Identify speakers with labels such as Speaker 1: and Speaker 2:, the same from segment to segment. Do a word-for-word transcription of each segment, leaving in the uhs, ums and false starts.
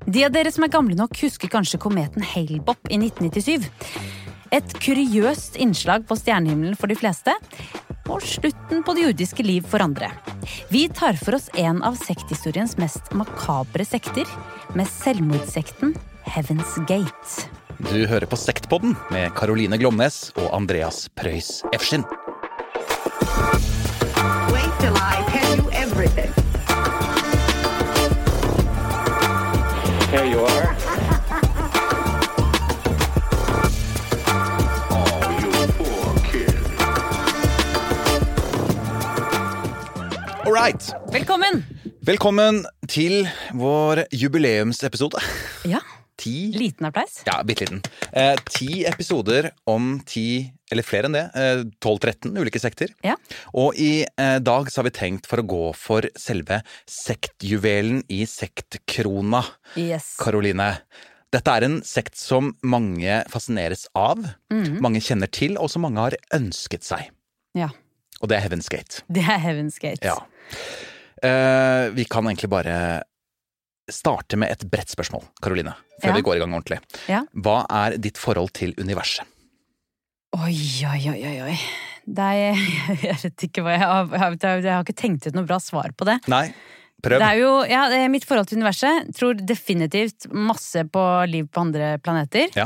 Speaker 1: De av dere som er gamle nok husker kanskje kometen Hale-Bopp i nitten nittisju. Et kuriøst innslag på stjernehimmelen for de fleste, og slutten på det jordiske liv for andre. Vi tar for oss en av sekthistoriens mest makabre sekter, med selvmordssekten Heaven's Gate.
Speaker 2: Du hører på Sektpodden med Caroline Glomnes og Andreas Preus Efskin.
Speaker 3: Wait till I tell you everything.
Speaker 4: Here you are.
Speaker 5: Oh, you poor kid.
Speaker 2: All right.
Speaker 1: Velkommen!
Speaker 2: Velkommen til vår jubileumsepisode.
Speaker 1: Ja,
Speaker 2: Ti,
Speaker 1: liten applaus.
Speaker 2: ja, bitteliten. Eh, ti episoder om ti, eller flere enn det, eh, tolv tretten ulike sekter.
Speaker 1: Ja.
Speaker 2: Og i eh, dag så har vi tenkt for å gå for selve sektjuvelen i sektkrona.
Speaker 1: Yes.
Speaker 2: Caroline, dette er en sekt som mange fascineres av,
Speaker 1: Mhm.
Speaker 2: mange kjenner til, og som mange har ønsket seg.
Speaker 1: Ja,
Speaker 2: Og det er Heaven's Gate.
Speaker 1: det er Heaven's Gate.
Speaker 2: Ja. Eh, vi kan egentlig bare starte med et bredt spørsmål, Caroline, før
Speaker 1: Ja.
Speaker 2: vi går i gang ordentlig.
Speaker 1: Ja.
Speaker 2: Hva er ditt forhold til universet?
Speaker 1: Oi, oi, oi, oi, oi. Det er, jeg vet ikke hva jeg har, jeg har, jeg har ikke tenkt ut noe bra svar på det.
Speaker 2: Nei, prøv.
Speaker 1: Det er jo, ja, det er mitt forhold til universet. Tror definitivt masse på liv på andre planeter.
Speaker 2: Ja.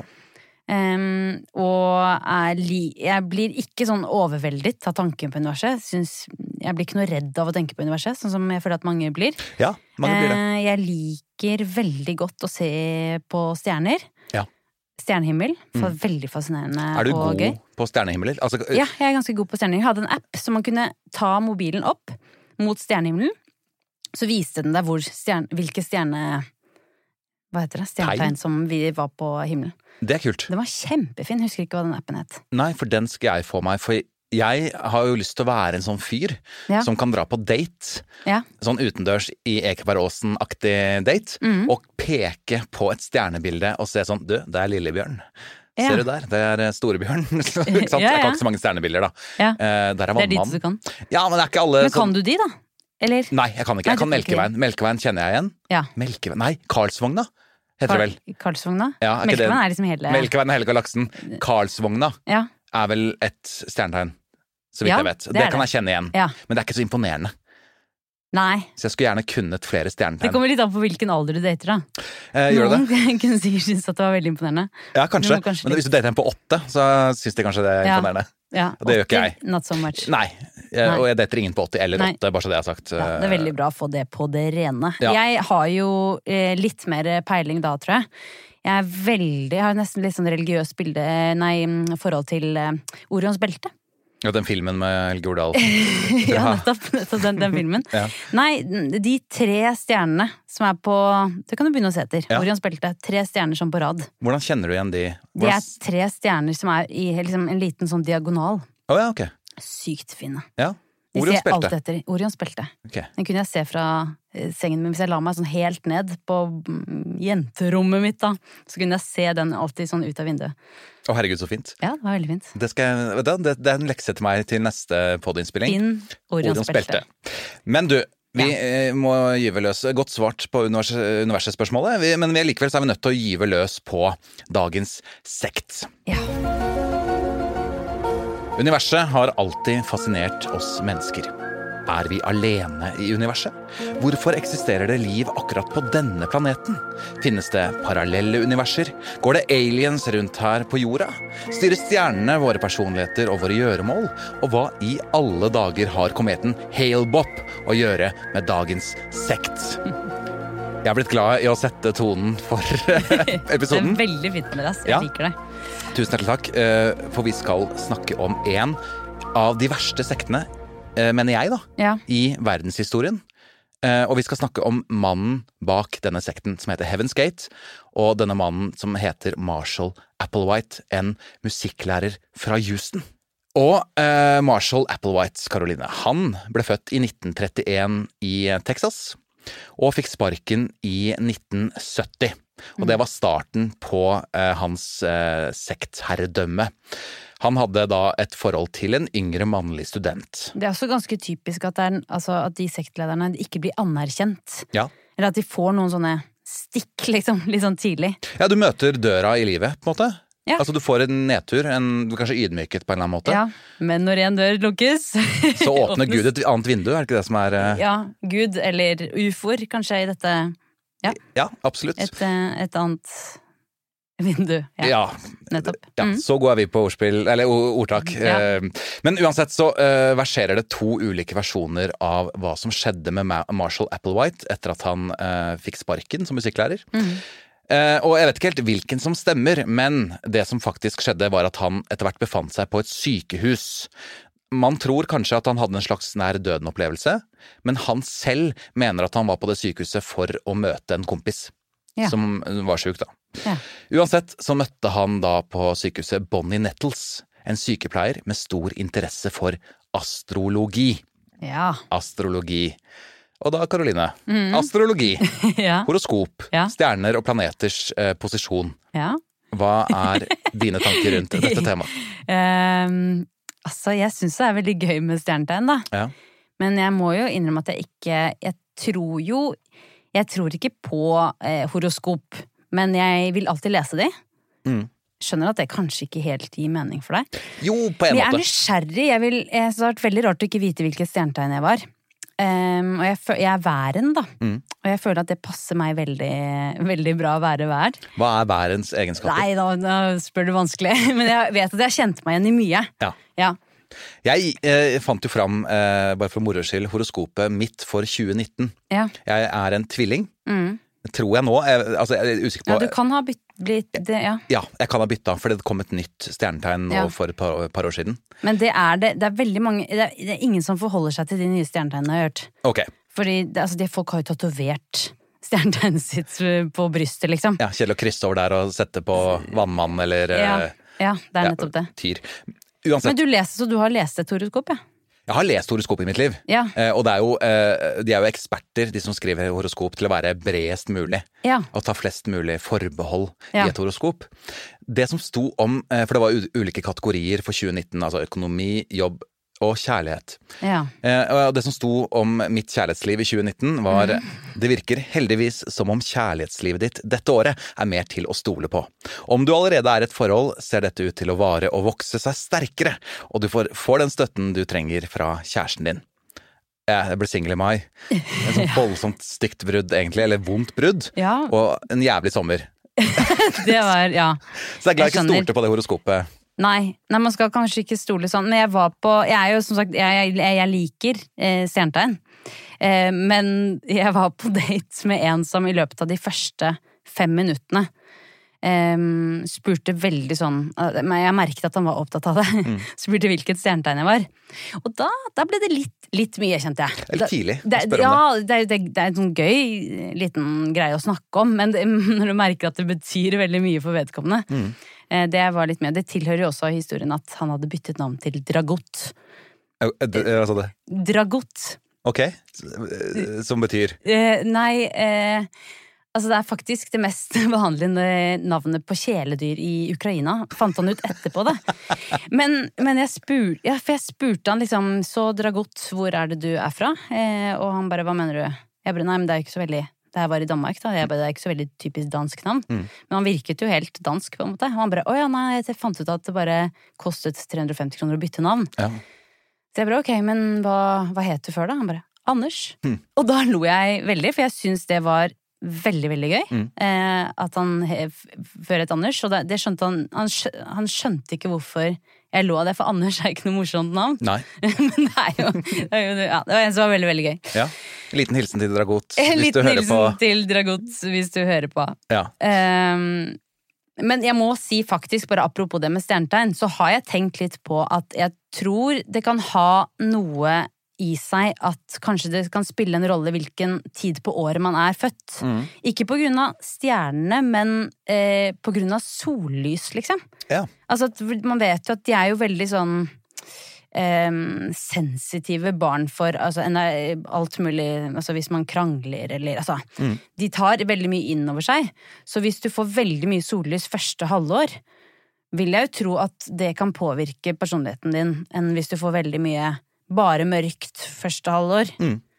Speaker 1: Um, og er li, jeg blir ikke sånn overveldet av tanken på universet. Syns, jeg blir ikke noe redd av å tenke på universet, sånn som jeg føler at mange blir.
Speaker 2: Ja, mange blir det.
Speaker 1: Eh, jeg liker veldig godt å se på stjerner.
Speaker 2: Ja.
Speaker 1: Stjernehimmel. For veldig fascinerende
Speaker 2: Er du
Speaker 1: og
Speaker 2: god
Speaker 1: gøy.
Speaker 2: på stjernehimmeler? Altså,
Speaker 1: Ja, jeg er ganske god på stjernehimmel. Jeg hadde en app som man kunne ta mobilen opp mot stjernehimmelen. Så viste den deg hvor stjerne, hvilke stjerne... Hva heter det? Stjernetegn som vi var på himmelen.
Speaker 2: det er kult.
Speaker 1: Den var kjempefin. Husker ikke hva den appen het.
Speaker 2: Nei, for den skal jeg få meg, for jeg har jo lyst til å være en sånn fyr
Speaker 1: Ja.
Speaker 2: som kan dra på date,
Speaker 1: Ja.
Speaker 2: sånn utendørs i Ekebergåsen-aktig date,
Speaker 1: Mhm.
Speaker 2: og peke på et stjernebilde og se sånn, du, det er Lillebjørn.
Speaker 1: Ja.
Speaker 2: Ser du der? Det er Storebjørn. Ikke sant?
Speaker 1: Ja,
Speaker 2: Jeg
Speaker 1: ja.
Speaker 2: kan ikke så mange stjernebilder da.
Speaker 1: Ja.
Speaker 2: Eh, der er
Speaker 1: Det er dit
Speaker 2: vannmann.
Speaker 1: du kan.
Speaker 2: Ja, men det er ikke alle
Speaker 1: Men kan
Speaker 2: sånn...
Speaker 1: du de, da? Eller?
Speaker 2: Nei, jeg kan ikke.
Speaker 1: Nei,
Speaker 2: Jeg kan
Speaker 1: du kan ikke.
Speaker 2: Melkeveien. Melkeveien kjenner jeg igjen.
Speaker 1: Ja.
Speaker 2: Melkeveien. Nei, Karlsvogna heter det vel.
Speaker 1: Karlsvogna?
Speaker 2: Ja, er ikke det-
Speaker 1: Melkeveien er liksom hele
Speaker 2: Melkeveien er hele galaksen. Karlsvogna
Speaker 1: Ja.
Speaker 2: er vel et stjernetegn, så vidt
Speaker 1: Ja,
Speaker 2: jeg vet.
Speaker 1: det
Speaker 2: Det,
Speaker 1: er
Speaker 2: kan
Speaker 1: det.
Speaker 2: jeg kjenne igjen.
Speaker 1: Ja.
Speaker 2: Men det er ikke så imponerende.
Speaker 1: Nei.
Speaker 2: Så jeg skulle gjerne kunnet flere
Speaker 1: Det
Speaker 2: stjernetegn.
Speaker 1: kommer litt an på hvilken alder du dater, da.
Speaker 2: Eh, gjør det det?
Speaker 1: Noen kunne sikkert synes at det var veldig imponerende.
Speaker 2: Ja, kanskje.
Speaker 1: Du må kanskje
Speaker 2: Men
Speaker 1: litt-
Speaker 2: hvis du dater en på åtte, så syns de kanskje det er
Speaker 1: Ja.
Speaker 2: imponerende.
Speaker 1: Ja,
Speaker 2: Og det gjør ikke
Speaker 1: åtti, Not so much.
Speaker 2: Nei. Jeg,
Speaker 1: Nei.
Speaker 2: og jeg dater ingen på åtti eller
Speaker 1: Nei.
Speaker 2: åtte, bare så det jeg har sagt.
Speaker 1: Ja, det er veldig bra å få det på det rene.
Speaker 2: Ja.
Speaker 1: Jeg har jo eh, litt mer peiling da, tror jeg. Jeg er veldig, jeg har nesten litt sånn religiøst bilde, nei, forhold til eh, Orions belte.
Speaker 2: Ja, den filmen med Helge Ordal.
Speaker 1: Ja, nettopp, nettopp den, den filmen.
Speaker 2: Ja.
Speaker 1: Nei, de tre stjernene som er på, det kan du begynne å se etter,
Speaker 2: Ja.
Speaker 1: Orions belte, tre stjerner som på rad.
Speaker 2: Hvordan kjenner du igjen de?
Speaker 1: Det er
Speaker 2: Hvordan...
Speaker 1: tre stjerner som er i liksom, en liten sånn diagonal.
Speaker 2: Å ja, ok.
Speaker 1: Sykt fine.
Speaker 2: Ja.
Speaker 1: De
Speaker 2: Orions
Speaker 1: ser alt
Speaker 2: belte.
Speaker 1: etter. Orions belte.
Speaker 2: Ok.
Speaker 1: Den kunne jeg se fra eh, sengen min hvis jeg la meg sånn helt ned på mm, jenterommet mitt da. Så kunne jeg se den alltid sånn ut av vinduet.
Speaker 2: Å herregud, så fint.
Speaker 1: Ja, det var veldig fint.
Speaker 2: Det, skal, jeg- vet du, det, det er en lekse til meg til neste podinnspilling.
Speaker 1: Din Orions, belte.
Speaker 2: Men du, vi eh, må gyve løs. Godt svart på univers universet-spørsmålet, vi, men vi er likevel så er vi nødt til å gyve løs på dagens sekt.
Speaker 1: Ja.
Speaker 2: Universet har alltid fascinert oss mennesker. Er vi alene i universet? Hvorfor eksisterer det liv akkurat på denne planeten? Finnes det parallelle universer? Går det aliens rundt her på jorda? Styrer stjernene våre personligheter og våre gjøremål? Og hva i alle dager har kometen Hale-Bopp å gjøre med dagens sekt? Jeg har blitt glad i å sette tonen for
Speaker 1: Det
Speaker 2: episoden.
Speaker 1: er veldig fint med deg. Jeg
Speaker 2: Ja.
Speaker 1: liker det.
Speaker 2: Tusen hjertelig takk, eh, for vi skal snakke om en av de verste sektene, eh, mener jeg da,
Speaker 1: Ja.
Speaker 2: i verdenshistorien. Eh, Og vi skal snakke om mannen bak denne sekten som heter Heaven's Gate, og denne mannen som heter Marshall Applewhite, en musikklærer fra Houston. Og eh, Marshall Applewhite, Caroline, han ble født i nitten trettien i Texas, og fikk sparken i nitten sytti. Og det var starten på eh, hans eh, sektherredømme. Han hadde da et forhold til en yngre mannlig student.
Speaker 1: Det er også ganske typisk at, det er, altså, at de sektlederne ikke blir anerkjent.
Speaker 2: Ja.
Speaker 1: Eller at de får noen sånne stikk, liksom, litt sånn tidlig.
Speaker 2: Ja, du møter døra i livet, på en måte.
Speaker 1: Ja.
Speaker 2: Altså, du får en nedtur, en, du er kanskje ydmyket på en eller annen måte.
Speaker 1: Ja, men når en dør lukkes...
Speaker 2: Så åpner Gud et annet vindu, er det ikke det som er... Uh...
Speaker 1: Ja, Gud, eller ufoer, kanskje i dette... Ja,
Speaker 2: ja absolutt.
Speaker 1: Et, et annet vindu. Ja,
Speaker 2: ja.
Speaker 1: nettopp.
Speaker 2: Ja,
Speaker 1: mm.
Speaker 2: Så går vi på ordspill, eller ordtak.
Speaker 1: Ja.
Speaker 2: Men uansett så uh, verserer det to ulike versjoner av hva som skjedde med Marshall Applewhite etter at han uh, fikk sparken som musikklærer. Mm. Uh, og jeg vet ikke helt hvilken som stemmer, men det som faktisk skjedde var at han etter hvert befant seg på et sykehus. Man tror kanskje at han hadde en slags nær døden-opplevelse, men han selv mener at han var på det sykehuset for å møte en kompis ja. Som var syk da. Ja. Uansett så møtte han da på sykehuset Bonnie Nettles, en sykepleier med stor interesse for astrologi.
Speaker 1: Ja.
Speaker 2: Astrologi. Og da, Karoline,
Speaker 1: mm.
Speaker 2: astrologi,
Speaker 1: ja.
Speaker 2: horoskop, ja. Stjerner og planeters eh, posisjon.
Speaker 1: Ja.
Speaker 2: Hva er dine tanker rundt dette temaet?
Speaker 1: Um... Altså, jeg synes det er veldig gøy med stjernetegn, da. Ja. Men jeg må jo innrømme at jeg ikke, jeg tror jo, jeg tror ikke på eh, horoskop, men jeg vil alltid lese de. Mm. Skjønner at det kanskje ikke helt gir mening for deg.
Speaker 2: Jo, på en måte.
Speaker 1: Men jeg er nysgjerrig, jeg vil, jeg synes det har vært veldig rart å ikke vite hvilket stjernetegn jeg var. Um, og jeg, jeg er væren da, mm. og jeg føler at det passer meg veldig, veldig bra å være vær.
Speaker 2: Hva er værens egenskaper?
Speaker 1: Nei, da, da spør du vanskelig, men jeg vet at jeg kjente meg igjen i mye. Ja. Ja.
Speaker 2: Jeg eh, fant jo fram, eh, bare for moro skyld, horoskopet mitt for tjue nitten. Ja. Jeg er en tvilling. Mm. Tror jeg nå, jeg, altså jeg er usikker på...
Speaker 1: Ja, du kan ha bytt, blitt det, ja.
Speaker 2: Ja, jeg kan ha byttet, for det kom et nytt stjernetegn nå ja. For et par, par år siden.
Speaker 1: Men det er det, det er veldig mange, det er, det er ingen som forholder seg til de nye stjernetegnene jeg har hørt.
Speaker 2: Ok.
Speaker 1: Fordi, det, altså, de folk har jo tatovert stjernetegnet sitt på brystet, liksom.
Speaker 2: Ja, kjedelig å krysse over der og sette på vannmann, eller...
Speaker 1: Ja, ja det er nettopp det.
Speaker 2: Ja, tyr. Uansett.
Speaker 1: Men du leser, så du har lest et horoskop, ja?
Speaker 2: Jeg har lest horoskop i mitt liv, ja. eh, og det er jo, eh, de er jo eksperter, de som skriver horoskop, til å være bredest mulig, ja. Og ta flest mulig forbehold ja. I et horoskop. Det som sto om, eh, for det var ulike kategorier for tjue nitten, altså økonomi, jobb og kjærlighet. Ja. Eh, og det som sto om mitt kjærlighetsliv i tjue nitten var, mm. det virker heldigvis som om kjærlighetslivet ditt dette året er mer til å stole på. Om du allerede er i et forhold, ser dette ut til å vare og vokse seg sterkere, og du får, får den støtten du trenger fra kjæresten din. Jeg ble single i mai. En sånn voldsomt stygt brudd egentlig, eller vondt brudd, ja. Og en jævlig sommer.
Speaker 1: Det var, ja.
Speaker 2: Så jeg er glad jeg ikke stolte på det horoskopet.
Speaker 1: Nei, nei, man skal kanskje ikke stole sånn, men jeg var på, jeg er jo som sagt, jeg, jeg, jeg liker eh, stjernetegn, eh, men jeg var på date med en som i løpet av de første fem minuttene eh, spurte veldig sånn, men jeg merket at han var opptatt av det, mm. spurte hvilket stjernetegn jeg var, og da, da ble det litt, litt mye, kjente jeg.
Speaker 2: Eller tidlig,
Speaker 1: det,
Speaker 2: spør om
Speaker 1: ja, det. Det, det, det er en sånn gøy liten greie å snakke om, men det, når du merker at det betyr veldig mye for vedkommende, mm. Det var litt med. Det tilhører jo også historien at han hadde byttet navn til Dragot.
Speaker 2: Hva sa det?
Speaker 1: Dragot.
Speaker 2: Ok, som betyr?
Speaker 1: Eh, nei, eh, altså det er faktisk det mest vanlige navnet på kjæledyr i Ukraina. Fant han ut etterpå det. Men, men jeg, spur, ja, for jeg spurte han liksom, så Dragot, hvor er det du er fra? Eh, og han bare, hva mener du? Jeg bare, nei, men det er jo ikke så veldig... Det her var i Danmark da, det er ikke så veldig typisk dansk navn. Mm. Men han virket jo helt dansk på en måte. Og han bare, å ja, nei, jeg fant ut at det bare kostet tre hundre og femti kroner å bytte navn. Ja. Så jeg bare, ok, men hva, hva het du før da? Han bare, Anders. Mm. Og da lo jeg veldig, for jeg synes det var veldig, veldig gøy. Mm. Eh, at han fører et Anders, og det, det skjønte han, han, skjønte, han skjønte ikke hvorfor jeg lo av det, for Anders er ikke noe morsomt navn. Nei. Men det er jo, det er jo ja, det var en som var veldig, veldig gøy. Ja, en liten hilsen til Dragot, hvis du hører på. En liten hilsen til Dragot, hvis du hører på. Ja. Um, men jeg må si faktisk, bare apropos det med stjernetegn, så har jeg tenkt litt på at jeg tror det kan ha noe i seg at kanskje det kan spille en rolle hvilken tid på året man er født. Mm. Ikke på grunn av stjernene, men eh, på grunn av sollys, liksom. Ja. Altså, at man vet jo at de er jo veldig sånn eh, sensitive barn for altså, alt mulig, altså hvis man krangler, eller altså, mm. de tar veldig mye inn over seg. Så hvis du får veldig mye sollys første halvår, vil jeg jo tro at det kan påvirke personligheten din, enn hvis du får veldig mye bare mørkt første halvår. Mm.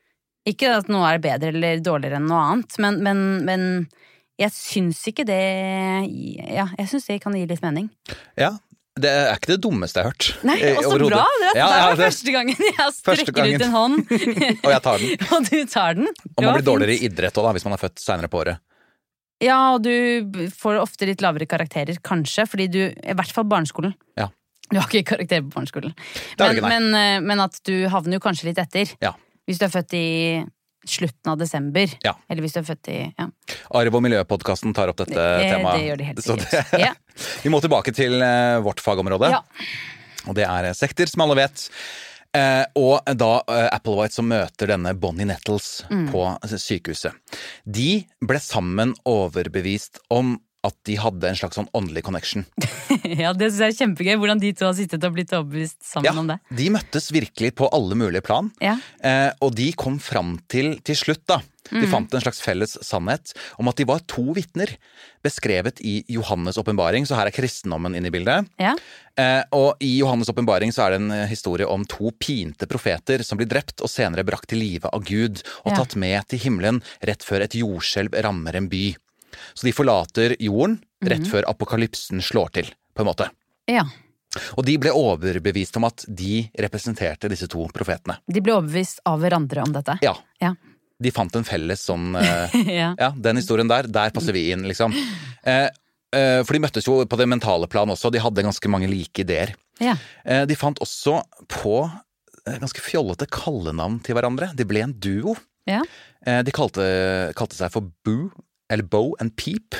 Speaker 1: Ikke at noe er bedre eller dårligere enn noe annet, men, men, men jeg syns ikke det Ja, jeg syns det kan gi litt mening.
Speaker 2: Ja, det er ikke det dummeste jeg har hørt.
Speaker 1: Nei, og så bra! Det,
Speaker 2: ja,
Speaker 1: det
Speaker 2: ja,
Speaker 1: er
Speaker 2: det,
Speaker 1: første gangen jeg strekker
Speaker 2: gangen.
Speaker 1: ut en hånd.
Speaker 2: Og jeg tar den.
Speaker 1: Og du tar den.
Speaker 2: Og man blir dårligere i idrett også da, hvis man er født senere på året.
Speaker 1: Ja, og du får ofte litt lavere karakterer, kanskje, fordi du, i hvert fall barneskolen.
Speaker 2: Ja.
Speaker 1: Du har ikke karakter på barneskolen.
Speaker 2: Det er
Speaker 1: Men,
Speaker 2: det ikke, nei.
Speaker 1: men, men at du havner jo kanskje litt etter.
Speaker 2: Ja.
Speaker 1: Hvis du er født i slutten av desember.
Speaker 2: Ja.
Speaker 1: Eller hvis du er født i ja.
Speaker 2: Arv- og miljøpodcasten tar opp dette
Speaker 1: Det-
Speaker 2: temaet.
Speaker 1: det gjør de helt
Speaker 2: Så
Speaker 1: sikkert.
Speaker 2: det-
Speaker 1: Ja.
Speaker 2: Vi må tilbake til eh, vårt fagområde.
Speaker 1: Ja.
Speaker 2: Og det er sekter, som alle vet. Eh, og da eh, Applewhite som møter denne Bonnie Nettles
Speaker 1: Mm.
Speaker 2: på sykehuset. De ble sammen overbevist om at de hadde en slags sånn åndelig connection.
Speaker 1: Ja, det synes jeg er kjempegøy. Hvordan de to har sittet og blitt overbevist sammen
Speaker 2: Ja,
Speaker 1: om det.
Speaker 2: de møttes virkelig på alle mulige plan.
Speaker 1: Ja.
Speaker 2: Eh, og de kom fram til, til slutt da, de
Speaker 1: Mm.
Speaker 2: fant en slags felles sannhet om at de var to vittner, beskrevet i Johannes åpenbaring, så her er kristendommen inne i bildet.
Speaker 1: Ja.
Speaker 2: Eh, og i Johannes åpenbaring så er det en eh, historie om to pinte profeter som blir drept og senere brakt til live av Gud og
Speaker 1: Ja.
Speaker 2: tatt med til himmelen rett før et jordskjelv rammer en by. Så de forlater jorden rett
Speaker 1: Mhm.
Speaker 2: før apokalypsen slår til, på en måte.
Speaker 1: Ja.
Speaker 2: Og de ble overbevist om at de representerte disse to profetene.
Speaker 1: De ble overbevist av hverandre om dette.
Speaker 2: Ja.
Speaker 1: Ja.
Speaker 2: De fant en felles sånn eh,
Speaker 1: Ja.
Speaker 2: Ja, den historien der, der passer vi inn, liksom. Eh, eh, for de møttes jo på det mentale plan også, de hadde ganske mange like ideer.
Speaker 1: Ja.
Speaker 2: Eh, de fant også på eh, ganske fjollete kallenavn til hverandre. De ble en duo.
Speaker 1: Ja.
Speaker 2: Eh, de kalte, kalte seg for Boo, eller Bo and Peep.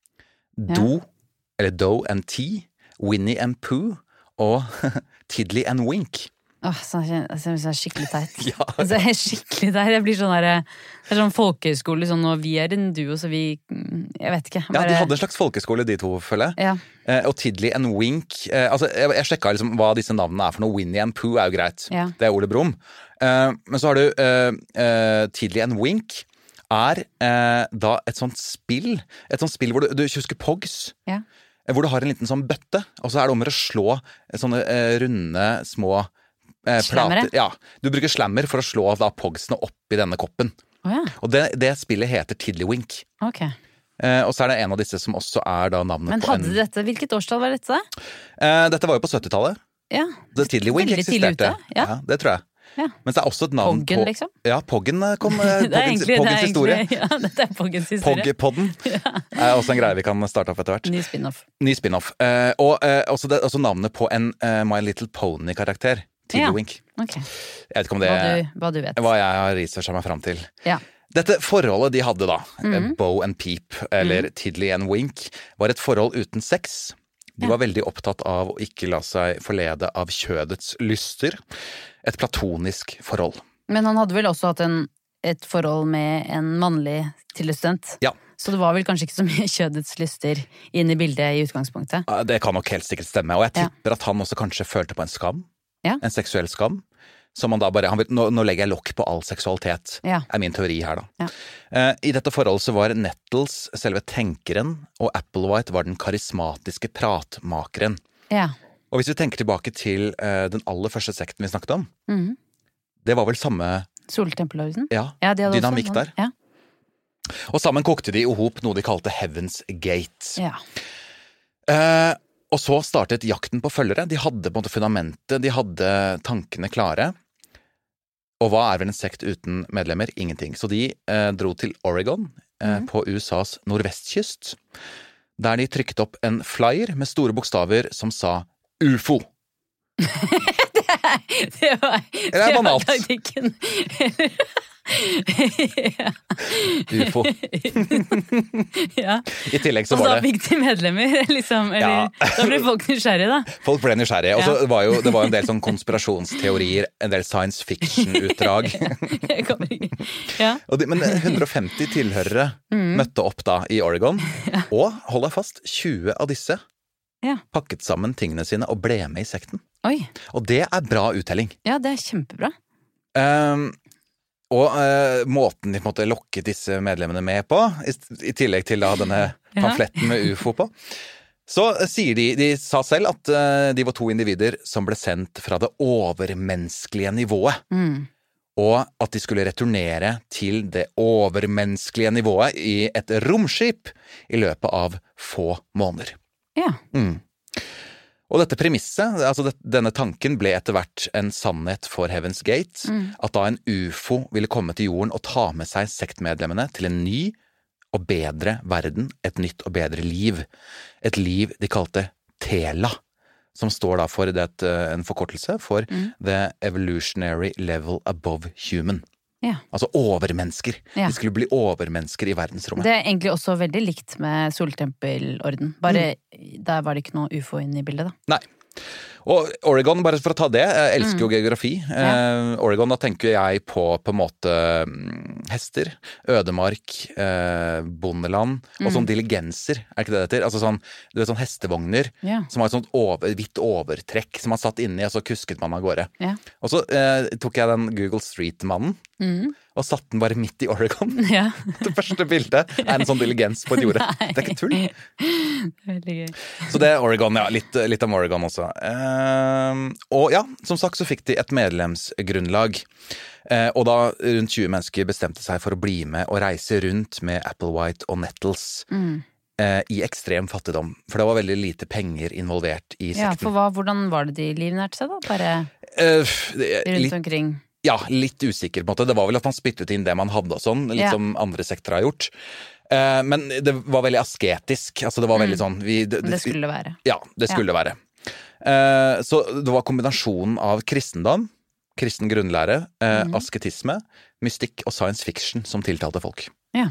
Speaker 2: Do, eller Do and T, Winnie and Pooh, og Tiddly and Wink.
Speaker 1: Åh, så jeg synes det er skikkelig teit.
Speaker 2: Ja.
Speaker 1: Det er skikkelig teit. Jeg blir sånn der, det er sånn folkehøyskole, sånn, og vi er en duo, så vi, jeg vet ikke.
Speaker 2: Ja,
Speaker 1: bare-
Speaker 2: de hadde en slags folkeskole, de to, føler jeg.
Speaker 1: Ja.
Speaker 2: Eh, og Tiddly and Wink eh, Altså, jeg, jeg sjekka liksom hva disse navnene er for noe. Winnie and Pooh er jo greit.
Speaker 1: Ja.
Speaker 2: Det er Ole Brumm. Eh, men så har du eh, eh, Tiddly and Wink er eh, da et sånt spill. Et sånt spill hvor du, du husker Pogs.
Speaker 1: Ja.
Speaker 2: Eh, Hvor du har en liten sånn bøtte, og så er det om å slå sånne eh, runde, små eh,
Speaker 1: Slammere?
Speaker 2: plater. Ja, du bruker slammer for å slå da Pogsene opp i denne koppen.
Speaker 1: Åja,
Speaker 2: Og det, det spillet heter Tiddlywink.
Speaker 1: ok.
Speaker 2: Eh, og så er det en av disse som også er da navnet
Speaker 1: Men
Speaker 2: på
Speaker 1: hadde
Speaker 2: en
Speaker 1: de dette, hvilket årstall var dette?
Speaker 2: Eh, Dette var jo på syttitallet.
Speaker 1: Ja.
Speaker 2: The Tiddlywink
Speaker 1: Veldig tidlig
Speaker 2: eksisterte.
Speaker 1: ute, ja.
Speaker 2: det tror jeg.
Speaker 1: Ja.
Speaker 2: Men det er også et navn
Speaker 1: Poggen,
Speaker 2: på
Speaker 1: liksom?
Speaker 2: Ja, Poggen kom. eh,
Speaker 1: Det er
Speaker 2: Poggens,
Speaker 1: egentlig, det er
Speaker 2: Poggens historie.
Speaker 1: egentlig, ja, dette er Poggens historie.
Speaker 2: Pogpodden er også en greie vi kan starte opp etter hvert.
Speaker 1: Ny spin-off.
Speaker 2: Ny spin-off. Eh, og eh, også, det, også navnet på en eh, My Little Pony-karakter. Tiddlywink.
Speaker 1: Ok,
Speaker 2: Jeg vet ikke om det
Speaker 1: hva du, hva du vet.
Speaker 2: hva jeg har researcha meg fram til.
Speaker 1: Ja.
Speaker 2: Dette forholdet de hadde da,
Speaker 1: Mhm.
Speaker 2: eh, Bo and Peep, eller Tiddly and Wink, var et forhold uten sex. De
Speaker 1: Ja.
Speaker 2: var veldig opptatt av å ikke la seg forlede av kjødets lyster. Et platonisk forhold.
Speaker 1: Men han hadde vel også hatt en, et forhold med en mannlig tilstudent.
Speaker 2: Ja.
Speaker 1: Så det var vel kanskje ikke så mye kjødets lyster inn i bildet i utgangspunktet.
Speaker 2: Eh, Det kan nok helt sikkert stemme, og jeg
Speaker 1: Ja.
Speaker 2: tipper at han også kanskje følte på en skam.
Speaker 1: Ja.
Speaker 2: En seksuell skam. Som han da bare, han vil, nå, nå legger jeg lokk på all seksualitet,
Speaker 1: Ja.
Speaker 2: er min teori her da.
Speaker 1: Ja.
Speaker 2: Eh, I dette forholdet så var Nettles selve tenkeren, og Applewhite var den karismatiske pratmakeren.
Speaker 1: Ja.
Speaker 2: Og hvis vi tenker tilbake til eh, den aller første sekten vi snakket om,
Speaker 1: Mhm.
Speaker 2: det var vel samme
Speaker 1: Soltempelhausen?
Speaker 2: ja,
Speaker 1: Ja, de hadde også
Speaker 2: dynamikk
Speaker 1: sånn.
Speaker 2: der.
Speaker 1: Ja.
Speaker 2: Og sammen kokte de i hop noe de kalte Heaven's Gate.
Speaker 1: Ja.
Speaker 2: Eh, og så startet jakten på følgere. De hadde på en måte fundamentet, de hadde tankene klare. Og hva er vel en sekt uten medlemmer? Ingenting. Så de eh, dro til Oregon, eh,
Speaker 1: Mhm.
Speaker 2: på U S As nordvestkyst, der de trykket opp en flyer med store bokstaver som sa U F O.
Speaker 1: Det var,
Speaker 2: Det er
Speaker 1: det var
Speaker 2: banalt.
Speaker 1: taktikken. ja.
Speaker 2: U F O.
Speaker 1: ja.
Speaker 2: I tillegg så
Speaker 1: Og så
Speaker 2: var det
Speaker 1: fikk de medlemmer, liksom. Eller,
Speaker 2: Ja.
Speaker 1: Da blir folk nysgjerrige, da.
Speaker 2: Folk ble nysgjerrige. Og så
Speaker 1: Ja.
Speaker 2: var jo det var jo en del sånn konspirasjonsteorier, en del science fiction-utdrag.
Speaker 1: Jeg kommer ikke. Ja.
Speaker 2: Og de, men hundre og femti tilhørere
Speaker 1: Mm.
Speaker 2: møtte opp da i Oregon, og hold deg fast, tjue av disse
Speaker 1: Ja.
Speaker 2: pakket sammen tingene sine og ble med i sekten.
Speaker 1: Oi.
Speaker 2: Og det er bra uttelling.
Speaker 1: Ja, det er kjempebra.
Speaker 2: Um, og uh, måten de på en måte lokket disse medlemmene med på, i, i tillegg til da denne
Speaker 1: Ja.
Speaker 2: pamfletten med U F O på, så uh, sier de, de sa selv at uh, de var to individer som ble sendt fra det overmenneskelige nivået.
Speaker 1: Mm.
Speaker 2: og at de skulle returnere til det overmenneskelige nivået i et romskip i løpet av få måneder.
Speaker 1: Ja.
Speaker 2: Mm. Og dette premisset, altså det, denne tanken ble etter hvert en sannhet for Heaven's Gate, mm. at da en U F O ville komme til jorden og ta med seg sektmedlemmene til en ny og bedre verden, et nytt og bedre liv. Et liv de kalte Tela, som står da for det, en forkortelse for mm. The Evolutionary Level Above Human.
Speaker 1: Ja.
Speaker 2: Altså overmennesker.
Speaker 1: Ja.
Speaker 2: De skulle bli overmennesker i verdensrommet.
Speaker 1: Det er egentlig også veldig likt med Soltempelorden. Bare mm. der var det ikke noe U F O inne i bildet, da.
Speaker 2: Nei. Og Oregon, bare for å ta det, jeg elsker jo
Speaker 1: mm.
Speaker 2: geografi.
Speaker 1: Ja.
Speaker 2: Eh, Oregon, da tenker jeg på på en måte hester, ødemark, eh, bondeland, og
Speaker 1: Mm.
Speaker 2: sånn diligenser, er ikke det det heter? Altså sånn, du vet sånn hestevogner,
Speaker 1: Ja.
Speaker 2: som har et sånt over, hvitt overtrekk, som man satt inni, og så kusket man av gårde.
Speaker 1: Ja.
Speaker 2: Og så eh, tok jeg den Google Street-mannen,
Speaker 1: Mm.
Speaker 2: og satt den bare midt i Oregon.
Speaker 1: Ja.
Speaker 2: Det første bildet er en sånn diligens på et jorde.
Speaker 1: Nei.
Speaker 2: Det er ikke tull.
Speaker 1: Veldig gøy.
Speaker 2: Så det er Oregon, ja. Litt, litt om Oregon også. Eh, og ja, som sagt så fikk de et medlemsgrunnlag. Eh, og da rundt tjue mennesker bestemte seg for å bli med og reise rundt med Applewhite og Nettles.
Speaker 1: Mm.
Speaker 2: Eh, I ekstrem fattigdom. For det var veldig lite penger involvert i
Speaker 1: Ja,
Speaker 2: sekten.
Speaker 1: for hva, hvordan var det de livnærte seg, da? Bare
Speaker 2: Eh, det,
Speaker 1: rundt
Speaker 2: litt,
Speaker 1: omkring?
Speaker 2: ja, litt usikker på en måte. Det var vel at man spyttet inn det man hadde og sånn, litt
Speaker 1: Ja.
Speaker 2: som andre sekter har gjort. Eh, men det var veldig asketisk. Altså det var veldig sånn vi, det,
Speaker 1: Det skulle det være.
Speaker 2: Ja, det skulle det være. Eh, så det var kombinasjonen av kristendom, kristen grunnlære, eh,
Speaker 1: Mhm.
Speaker 2: asketisme, mystikk og science fiction som tiltalte folk.
Speaker 1: Ja.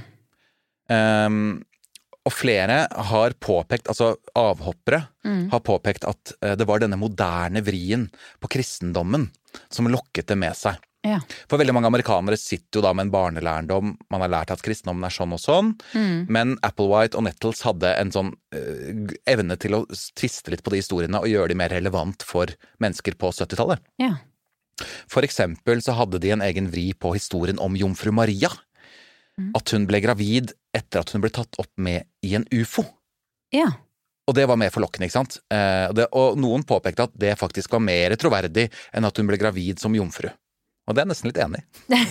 Speaker 2: Um, og flere har påpekt, altså avhoppere,
Speaker 1: Mm.
Speaker 2: har påpekt at eh, det var denne moderne vrien på kristendommen som lokket det med seg.
Speaker 1: Ja.
Speaker 2: For veldig mange amerikanere sitter jo da med en barnelærdom, man har lært at kristendommen er sånn og sånn,
Speaker 1: Mm.
Speaker 2: men Applewhite og Nettles hadde en sånn eh, evne til å tviste litt på de historiene og gjøre de mer relevant for mennesker på syttitallet.
Speaker 1: Ja.
Speaker 2: For eksempel så hadde de en egen vri på historien om jomfru Maria.
Speaker 1: Mm.
Speaker 2: At hun ble gravid etter at hun ble tatt opp med i en U F O.
Speaker 1: Ja.
Speaker 2: Og det var mer forlokkende, ikke sant? Eh, og, det, og noen påpekte at det faktisk var mer troverdig enn at hun ble gravid som jomfru. Og det er jeg nesten litt enig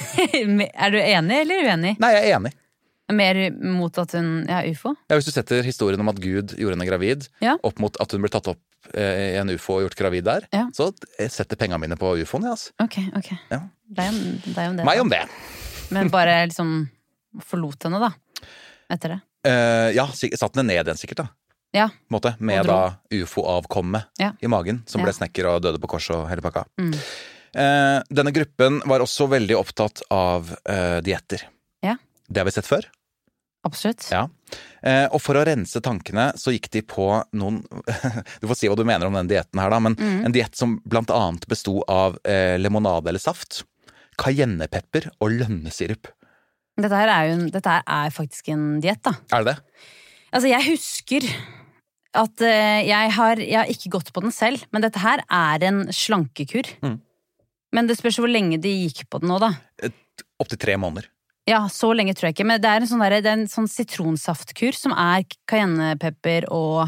Speaker 2: i.
Speaker 1: Er du enig eller uenig?
Speaker 2: Nei, jeg er enig.
Speaker 1: Mer mot at hun ja, U F O?
Speaker 2: Ja, hvis du setter historien om at Gud gjorde henne gravid,
Speaker 1: Ja.
Speaker 2: opp mot at hun ble tatt opp eh, i en U F O og gjort gravid der,
Speaker 1: Ja.
Speaker 2: så jeg setter pengene mine på U F O-en, ja, altså.
Speaker 1: Ok, ok.
Speaker 2: Ja.
Speaker 1: Deg om, deg om det.
Speaker 2: Meg
Speaker 1: da.
Speaker 2: om det.
Speaker 1: Men bare liksom forlot henne, da. Etter det.
Speaker 2: Eh, ja, sik- satt henne ned igjen sikkert, da.
Speaker 1: Ja.
Speaker 2: På en måte, med
Speaker 1: Og dro.
Speaker 2: da U F O-avkommet
Speaker 1: Ja.
Speaker 2: i magen, som
Speaker 1: Ja.
Speaker 2: ble snekker og døde på kors og hele pakka.
Speaker 1: Mm.
Speaker 2: Eh, denne gruppen var også veldig opptatt av eh, dietter.
Speaker 1: Ja.
Speaker 2: Det har vi sett før.
Speaker 1: Absolutt.
Speaker 2: Ja. Eh, og for å rense tankene så gikk de på noen Du får si hva du mener om den dietten her, da, men
Speaker 1: Mm.
Speaker 2: en diett som blant annet besto av eh, lemonade eller saft, cayennepepper og lønnesirup.
Speaker 1: Dette her er jo en, dette her er faktisk en diett, da.
Speaker 2: Er det det?
Speaker 1: Altså, jeg husker at eh, jeg, har, jeg har ikke gått på den selv, men dette her er en slankekur.
Speaker 2: Mm.
Speaker 1: Men det spørs hvor lenge de gikk på den nå, da.
Speaker 2: Opptil tre måneder.
Speaker 1: Ja, så lenge tror jeg ikke, men det er en sånn, der, det er en sånn sitronsaftkur som er cayennepepper og,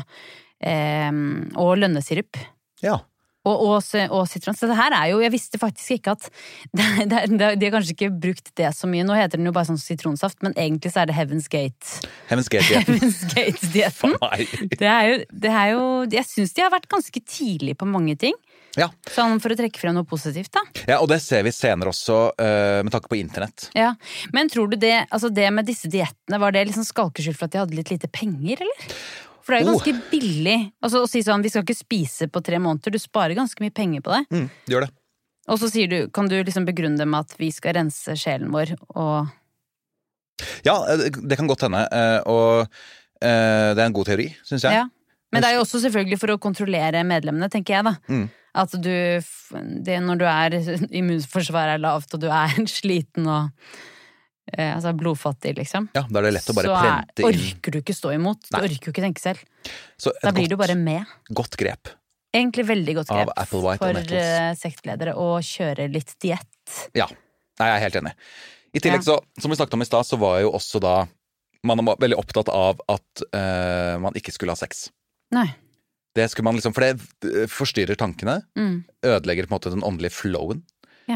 Speaker 1: eh, og lønnesirup.
Speaker 2: Ja.
Speaker 1: Og, og, og sitron. Så det her er jo, jeg visste faktisk ikke at det, det, det, De har kanskje ikke brukt det så mye. Nå heter den jo bare sånn sitronsaft, men egentlig så er det Heaven's Gate.
Speaker 2: Heaven's Gate-dietten.
Speaker 1: Heaven's Gate-dietten.
Speaker 2: Nei.
Speaker 1: Det er jo, det er jo Jeg syns de har vært ganske tidlig på mange ting.
Speaker 2: Ja.
Speaker 1: Sånn for å trekke frem noe positivt, da.
Speaker 2: ja, og det ser vi senere også eh, med tanke på internett.
Speaker 1: Ja, Men tror du det, altså det med disse diettene, var det liksom skalkeskjul for at de hadde litt lite penger, eller? For det er jo
Speaker 2: Oh.
Speaker 1: ganske billig altså, å si sånn, vi skal ikke spise på tre måneder, du sparer ganske mye penger på det.
Speaker 2: Mm, gjør det.
Speaker 1: Og så sier du, kan du liksom begrunne det med at vi skal rense sjelen vår, og
Speaker 2: Ja, eh, det kan godt hende, eh, og eh, det er en god teori, synes jeg.
Speaker 1: ja. Men det er jo også selvfølgelig for å kontrollere medlemmene, tenker jeg, da.
Speaker 2: Mm.
Speaker 1: At du, det når du er immunforsvaret er lavt, og du er sliten og eh, altså blodfattig, liksom.
Speaker 2: Ja, da er det lett å bare
Speaker 1: så er,
Speaker 2: prente inn.
Speaker 1: orker du ikke stå imot. Du
Speaker 2: Nei.
Speaker 1: orker jo ikke tenke selv.
Speaker 2: Så et
Speaker 1: Da blir
Speaker 2: godt,
Speaker 1: du bare med.
Speaker 2: godt grep.
Speaker 1: Egentlig veldig godt
Speaker 2: Av
Speaker 1: grep
Speaker 2: Applewhite og
Speaker 1: for
Speaker 2: Nettles.
Speaker 1: eh, sektledere å kjøre litt diett.
Speaker 2: Ja, Nei, jeg er helt enig. I tillegg
Speaker 1: Ja.
Speaker 2: så, som vi snakket om i stad, så var jo også da man var veldig opptatt av at eh, man ikke skulle ha sex.
Speaker 1: Nei.
Speaker 2: Det skulle man liksom, for det forstyrrer tankene,
Speaker 1: Mm.
Speaker 2: ødelegger på en måte den åndelige flowen.
Speaker 1: Ja.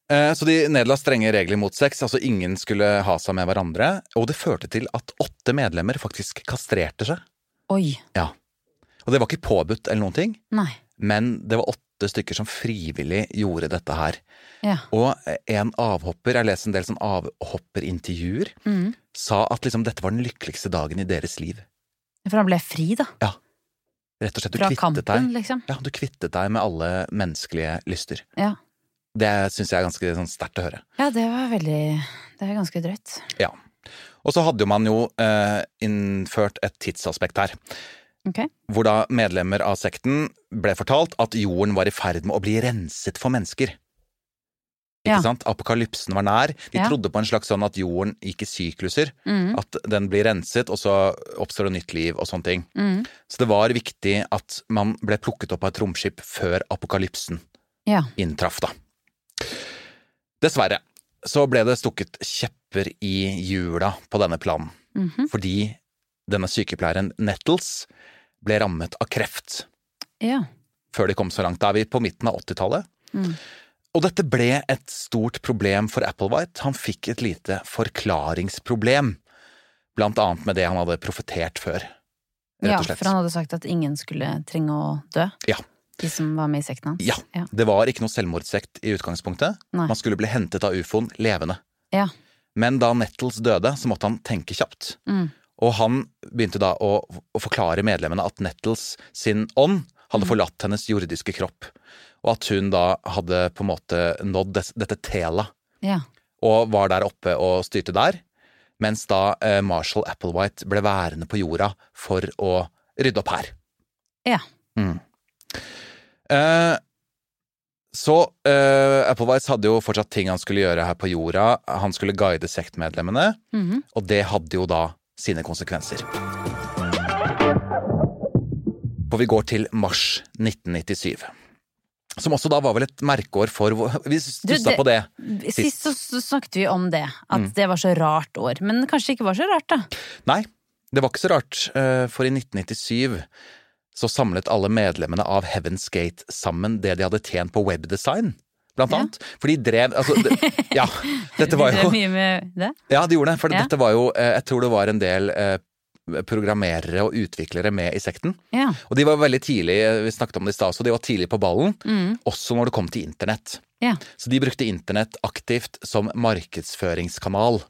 Speaker 2: Eh, Så de nedla strenge regler mot sex, altså ingen skulle ha seg med hverandre, og det førte til at åtte medlemmer faktisk kastrerte seg.
Speaker 1: Oi,
Speaker 2: Ja. Og det var ikke påbudt eller noen ting,
Speaker 1: nei.
Speaker 2: men det var åtte stykker som frivillig gjorde dette her.
Speaker 1: Ja.
Speaker 2: Og en avhopper, jeg leser en del sånn avhopperintervjuer,
Speaker 1: Mm.
Speaker 2: sa at liksom dette var den lykkeligste dagen i deres liv.
Speaker 1: For han ble fri, da.
Speaker 2: Ja. Rett og slett, du
Speaker 1: Fra
Speaker 2: kvittet
Speaker 1: kampen,
Speaker 2: deg.
Speaker 1: liksom.
Speaker 2: Ja, du kvittet deg med alle menneskelige lyster.
Speaker 1: Ja.
Speaker 2: Det synes jeg er ganske sånn sterkt å høre.
Speaker 1: Ja, det var veldig Det er ganske drøyt.
Speaker 2: Ja. Og så hadde jo man jo eh, innført et tidsaspekt her.
Speaker 1: Ok.
Speaker 2: Hvor da medlemmer av sekten ble fortalt at jorden var i ferd med å bli renset for mennesker. Ikke
Speaker 1: Ja.
Speaker 2: sant? Apokalypsen var nær. De
Speaker 1: Ja.
Speaker 2: trodde på en slags sånn at jorden gikk i sykluser.
Speaker 1: Mm.
Speaker 2: At den blir renset, og så oppstår det nytt liv og sånne ting.
Speaker 1: Mm.
Speaker 2: Så det var viktig at man ble plukket opp av et romskip før apokalypsen
Speaker 1: Ja.
Speaker 2: inntraff da. Dessverre så ble det stukket kjepper i hjula på denne planen.
Speaker 1: Mhm.
Speaker 2: Fordi denne sykepleieren Nettles ble rammet av kreft
Speaker 1: Ja.
Speaker 2: før de kom så langt. Da er vi på midten av åttitallet.
Speaker 1: Mm.
Speaker 2: Og dette ble et stort problem for Applewhite. Han fikk et lite forklaringsproblem, blant annet med det han hadde profetert før, rett
Speaker 1: Ja,
Speaker 2: og slett.
Speaker 1: for han hadde sagt at ingen skulle trenge å dø.
Speaker 2: Ja.
Speaker 1: De som var med i sekten hans.
Speaker 2: Ja,
Speaker 1: Ja.
Speaker 2: det var ikke noe selvmordssekt i utgangspunktet.
Speaker 1: Nei.
Speaker 2: Man skulle bli hentet av ufoen levende.
Speaker 1: Ja.
Speaker 2: Men da Nettles døde, så måtte han tenke kjapt.
Speaker 1: Mm.
Speaker 2: Og han begynte da å, å forklare medlemmene at Nettles sin ånd hadde
Speaker 1: Mm.
Speaker 2: forlatt hennes jordiske kropp, og at hun da hadde på en måte nådd des, dette tela,
Speaker 1: Ja.
Speaker 2: og var der oppe og styrte der, mens da eh, Marshall Applewhite ble værende på jorda for å rydde opp her.
Speaker 1: Ja.
Speaker 2: Mm. Eh, så eh, Applewhite hadde jo fortsatt ting han skulle gjøre her på jorda. Han skulle guide sektmedlemmene,
Speaker 1: Mhm.
Speaker 2: og det hadde jo da sine konsekvenser. For vi går til mars nitten nittisyv. Som også da var vel et merkeår for Vi stussa
Speaker 1: det-
Speaker 2: på det.
Speaker 1: Sist så så snakket vi om det, at
Speaker 2: Mm.
Speaker 1: det var så rart år. Men kanskje ikke var så rart, da.
Speaker 2: Nei, det var ikke så rart, eh, for i nitten nittisyv så samlet alle medlemmene av Heaven's Gate sammen det de hadde tjent på webdesign, blant
Speaker 1: Ja.
Speaker 2: annet. For de drev altså, det, Ja, dette var
Speaker 1: Det er
Speaker 2: jo
Speaker 1: mye med det.
Speaker 2: Ja, de gjorde det, for
Speaker 1: Ja.
Speaker 2: dette var jo eh, Jeg tror det var en del eh, programmerere og utviklere med i sekten.
Speaker 1: Ja.
Speaker 2: Og de var veldig tidlig, vi snakket om det i stad, så de var tidlig på ballen,
Speaker 1: Mm.
Speaker 2: også når det kom til internett.
Speaker 1: Ja.
Speaker 2: Så de brukte internett aktivt som markedsføringskanal.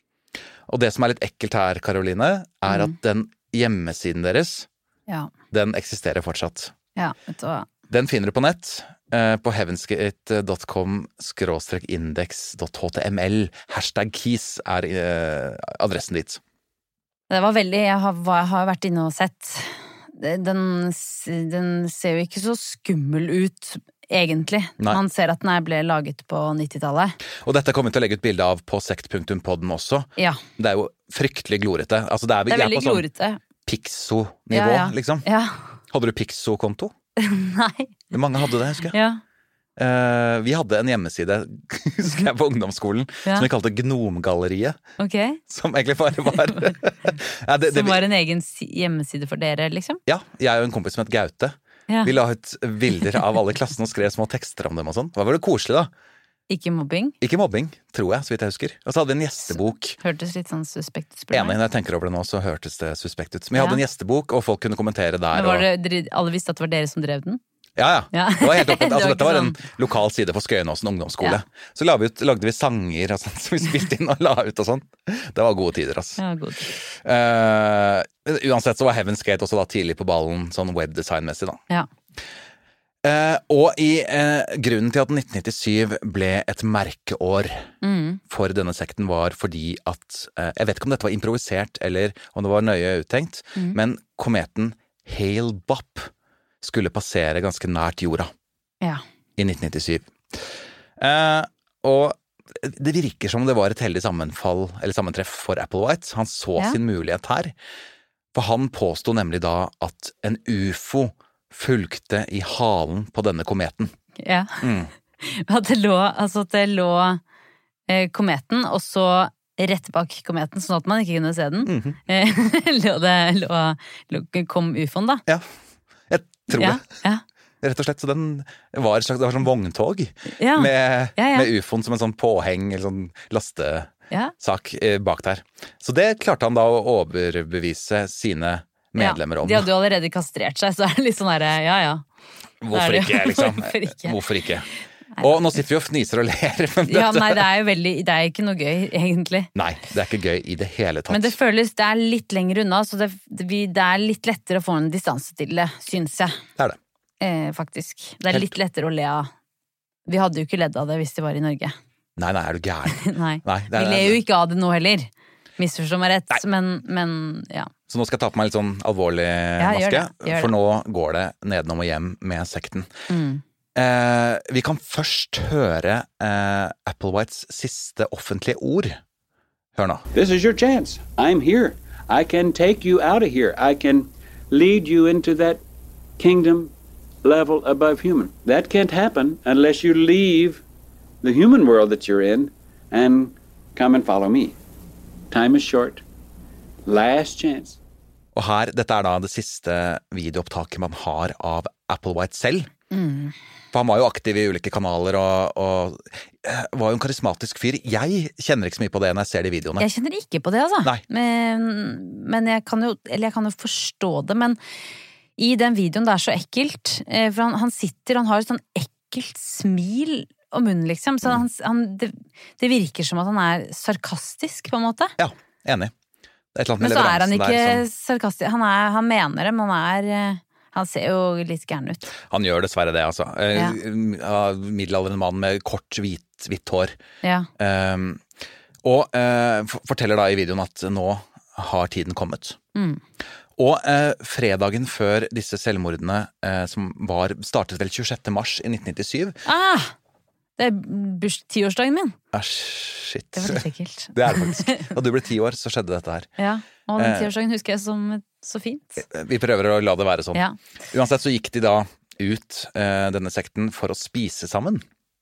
Speaker 2: Og det som er litt ekkelt her, Karoline, er at den hjemmesiden deres,
Speaker 1: Ja.
Speaker 2: den eksisterer fortsatt.
Speaker 1: Ja, vet du hva.
Speaker 2: Den finner du på nett, eh, på heavensgate dot com skråstrek index dot h t m l. Hashtag keys er eh, adressen dit.
Speaker 1: Det var veldig Jeg har, hva jeg har vært inne og sett. Den, den ser jo ikke så skummel ut, egentlig.
Speaker 2: Nei.
Speaker 1: Man ser at den her ble laget på nittitallet.
Speaker 2: Og dette kommer vi til å legge ut bilde av på sekt punktum podden også.
Speaker 1: Ja.
Speaker 2: Det er jo fryktelig glorete. Altså, det er,
Speaker 1: Det er
Speaker 2: vi er
Speaker 1: veldig
Speaker 2: på sånn
Speaker 1: glorete.
Speaker 2: Pixo-nivå,
Speaker 1: Ja, ja.
Speaker 2: liksom.
Speaker 1: Ja.
Speaker 2: Hadde du Pixo-konto?
Speaker 1: Nei.
Speaker 2: Mange hadde det, husker jeg.
Speaker 1: Ja.
Speaker 2: Eh, vi hadde en hjemmeside, husker jeg, på ungdomsskolen,
Speaker 1: Ja.
Speaker 2: som vi kalte Gnomgalleriet.
Speaker 1: Ok.
Speaker 2: Som egentlig bare var ja, det, det,
Speaker 1: Som var en egen si- hjemmeside for dere, liksom?
Speaker 2: ja, jeg og en kompis som het Gaute.
Speaker 1: Ja.
Speaker 2: Vi la ut bilder av alle klassene og skrev små tekster om dem og sånn. Det var veldig koselig, da.
Speaker 1: Ikke mobbing?
Speaker 2: Ikke mobbing, tror jeg, så vidt jeg husker. Og så hadde vi en gjestebok.
Speaker 1: Hørtes litt sånn suspekt ut, spør du
Speaker 2: Enig,
Speaker 1: meg.
Speaker 2: når jeg tenker over det nå, så hørtes det suspekt ut. Men jeg hadde
Speaker 1: Ja.
Speaker 2: en gjestebok, og folk kunne kommentere der.
Speaker 1: Men var
Speaker 2: Og,
Speaker 1: det, dere- alle visste at det var dere som drev den?
Speaker 2: ja, ja.
Speaker 1: Ja.
Speaker 2: Det var helt åpent.
Speaker 1: Det
Speaker 2: Altså,
Speaker 1: var
Speaker 2: dette var
Speaker 1: ikke
Speaker 2: en
Speaker 1: sånn-
Speaker 2: lokal side på Skøyenåsen ungdomsskole.
Speaker 1: Ja.
Speaker 2: Så la vi ut, lagde vi sanger og sånt, som vi spilte inn og la ut og sånn. Det var gode tider, ass.
Speaker 1: Ja, god.
Speaker 2: Eh, uansett så var Heaven's Gate også da tidlig på ballen, sånn webdesignmessig, da.
Speaker 1: Ja.
Speaker 2: Eh, og i eh, grunnen til at nitten nittisyv ble et merkeår
Speaker 1: Mm.
Speaker 2: for denne sekten var fordi at eh, jeg vet ikke om dette var improvisert eller om det var nøye uttenkt,
Speaker 1: Mm.
Speaker 2: men kometen Hale-Bopp skulle passere ganske nært jorda
Speaker 1: Ja.
Speaker 2: i nitten nittisyv. Eh, og det virker som det var et heldig sammenfall, eller sammentreff for Applewhite. Han så
Speaker 1: Ja.
Speaker 2: sin mulighet her. For han påsto nemlig da at en ufo fulgte i halen på denne kometen.
Speaker 1: Ja.
Speaker 2: Mm.
Speaker 1: At det lå, altså at det lå eh, kometen, og så rett bak kometen, sånn at man ikke kunne se den.
Speaker 2: Mhm.
Speaker 1: eh, lå det, lå, lå, kom ufoen, da.
Speaker 2: Ja, jeg tror
Speaker 1: Ja,
Speaker 2: det.
Speaker 1: ja.
Speaker 2: rett og slett. Så den var, et slags, det var sånn vogntog
Speaker 1: Ja.
Speaker 2: med,
Speaker 1: Ja, ja.
Speaker 2: med ufoen som en sånn påheng, eller sånn lastesak
Speaker 1: Ja.
Speaker 2: eh, bak der. Så det klarte han da å overbevise sine medlemmer om.
Speaker 1: Ja, de hadde jo allerede kastrert seg, så er det litt sånn derre, ja ja.
Speaker 2: Hvorfor
Speaker 1: det er det
Speaker 2: ikke,
Speaker 1: jo.
Speaker 2: liksom?
Speaker 1: Hvorfor ikke?
Speaker 2: Hvorfor ikke? Og nå sitter vi og fniser og ler. Men
Speaker 1: Ja,
Speaker 2: dette-
Speaker 1: nei, det er jo veldig, det er ikke noe gøy, egentlig.
Speaker 2: Nei, det er ikke gøy i det hele tatt.
Speaker 1: Men det føles, det er litt lenger unna, så det, det, vi- det er litt lettere å få en distanse til det, syns jeg.
Speaker 2: Det er det.
Speaker 1: Eh, faktisk. Det er
Speaker 2: Helt-
Speaker 1: litt lettere å le av. Vi hadde jo ikke ledd av det hvis det var i Norge.
Speaker 2: Nei, nei, er du gæren?
Speaker 1: Nei.
Speaker 2: Nei, det
Speaker 1: Vi
Speaker 2: er-
Speaker 1: ler jo ikke av det nå heller. Misforstå meg rett, men, men ja.
Speaker 2: Så nå skal jeg ta på meg litt sånn alvorlig
Speaker 1: gjør
Speaker 2: maske,
Speaker 1: det, gjør
Speaker 2: for
Speaker 1: det.
Speaker 2: nå går det nedenom og hjem med sekten.
Speaker 1: Mm.
Speaker 2: Eh, vi kan først høre eh, Applewhites siste offentlige ord. Hør nå.
Speaker 6: This is your chance. I'm here. I can take you out of here. I can lead you into that kingdom level above human. That can't happen unless you leave the human world that you're in and come and follow me. Time is short. Last chance.
Speaker 2: Og her, dette er da det siste videoopptaket man har av Applewhite selv.
Speaker 1: Mm.
Speaker 2: For han var jo aktiv i ulike kanaler og, og eh, var jo en karismatisk fyr. Jeg kjenner ikke så mye på det når jeg ser de videoene.
Speaker 1: Jeg kjenner ikke på det, altså.
Speaker 2: Nei.
Speaker 1: Men, men jeg kan jo, eller jeg kan jo forstå det, men i den videoen det er så ekkelt, eh, for han, han sitter, han har et sånn ekkelt smil om munnen, liksom, så han, han, det, det virker som at han er sarkastisk, på en måte.
Speaker 2: Ja, enig. Det er et eller annet
Speaker 1: Men
Speaker 2: med
Speaker 1: så er han
Speaker 2: leveransen
Speaker 1: ikke
Speaker 2: der som-
Speaker 1: sarkastisk, han, er, han mener det, men han er, eh, han ser jo litt gæren ut.
Speaker 2: Han gjør dessverre det, altså. Eh,
Speaker 1: Ja.
Speaker 2: ja, middelaldrende mann med kort, hvit, hvitt hår.
Speaker 1: Ja.
Speaker 2: Um, og eh, f- forteller da i videoen at nå har tiden kommet.
Speaker 1: Mm.
Speaker 2: Og eh, fredagen før disse selvmordene, eh, som var, startet vel tjuesjette mars i nitten nittisju.
Speaker 1: Ah! Det er burs- tiårsdagen min.
Speaker 2: Ah, shit.
Speaker 1: Det var litt ekkelt.
Speaker 2: Det er det faktisk. Da du ble ti år, så skjedde dette her.
Speaker 1: Ja, og den
Speaker 2: Eh.
Speaker 1: tiårsdagen husker jeg som så fint.
Speaker 2: Vi prøver å la det være sånn.
Speaker 1: Ja.
Speaker 2: Uansett så gikk de da ut, eh, denne sekten, for å spise sammen.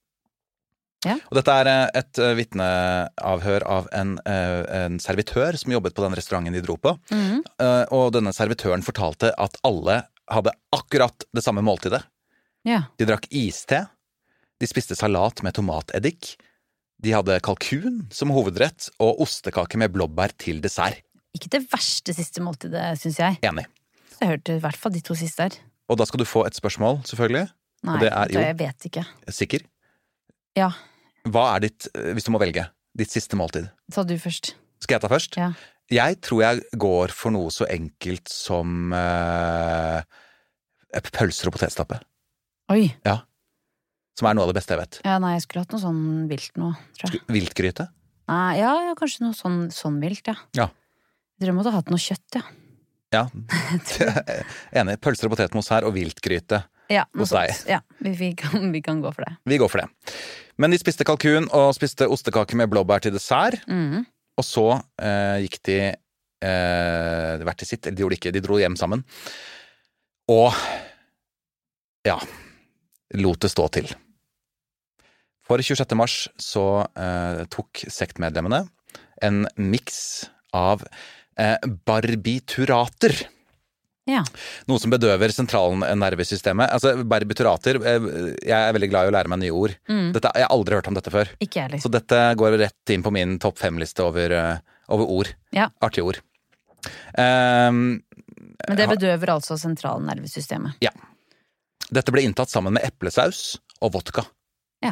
Speaker 1: Ja.
Speaker 2: Og dette er eh, et eh, vitneavhør av en, eh, en servitør som jobbet på den restauranten de dro på.
Speaker 1: Mhm.
Speaker 2: Eh, og denne servitøren fortalte at alle hadde akkurat det samme måltidet.
Speaker 1: Ja.
Speaker 2: De drakk iste, de spiste salat med tomateddik, de hadde kalkun som hovedrett og ostekake med blåbær til dessert.
Speaker 1: Ikke det verste siste måltidet, syns jeg.
Speaker 2: Enig.
Speaker 1: Jeg hørte i hvert fall de to siste her.
Speaker 2: Og da skal du få et spørsmål, selvfølgelig.
Speaker 1: Nei,
Speaker 2: Og det er jo-
Speaker 1: jeg vet ikke.
Speaker 2: Sikker?
Speaker 1: Ja,
Speaker 2: Hva er ditt, hvis du må velge, ditt siste måltid?
Speaker 1: ta du først.
Speaker 2: Skal jeg ta først?
Speaker 1: Ja.
Speaker 2: Jeg tror jeg går for noe så enkelt som eh, pølser og potetstappe.
Speaker 1: Oi.
Speaker 2: Ja. Som er noe av det beste jeg vet.
Speaker 1: Ja, nei, jeg skulle hatt noe sånn vilt nå, tror jeg.
Speaker 2: Viltgryte?
Speaker 1: Nei, ja, ja, kanskje noe sånn, sånn vilt, ja.
Speaker 2: Ja.
Speaker 1: Jeg tror jeg måtte ha hatt noe kjøtt, ja.
Speaker 2: Ja. Enig. Pølser og potetmos her, og viltgryte.
Speaker 1: Ja, noe
Speaker 2: Hos deg.
Speaker 1: sånt. Ja, vi, vi, kan, vi kan gå for det.
Speaker 2: Vi går for det. Men de spiste kalkun og spiste ostekake med blåbær til dessert.
Speaker 1: Mhm.
Speaker 2: Og så eh, gikk de eh, hvert til sitt, eller de gjorde det ikke, de dro hjem sammen. Og ja, lot det stå til. For tjuesjette mars så eh, tok sektmedlemmene en miks av eh, barbiturater.
Speaker 1: Ja.
Speaker 2: Noe som bedøver sentralnervesystemet. Altså, barbiturater, eh, jeg er veldig glad i å lære meg nye ord.
Speaker 1: Mm.
Speaker 2: Dette, jeg har aldri hørt om dette før.
Speaker 1: Ikke jeg heller.
Speaker 2: Så dette går rett inn på min topp fem-liste over, eh, over ord.
Speaker 1: Ja.
Speaker 2: Artige ord. Um,
Speaker 1: Men det bedøver altså sentralnervesystemet.
Speaker 2: ja. Dette ble inntatt sammen med eplesaus og vodka.
Speaker 1: Ja.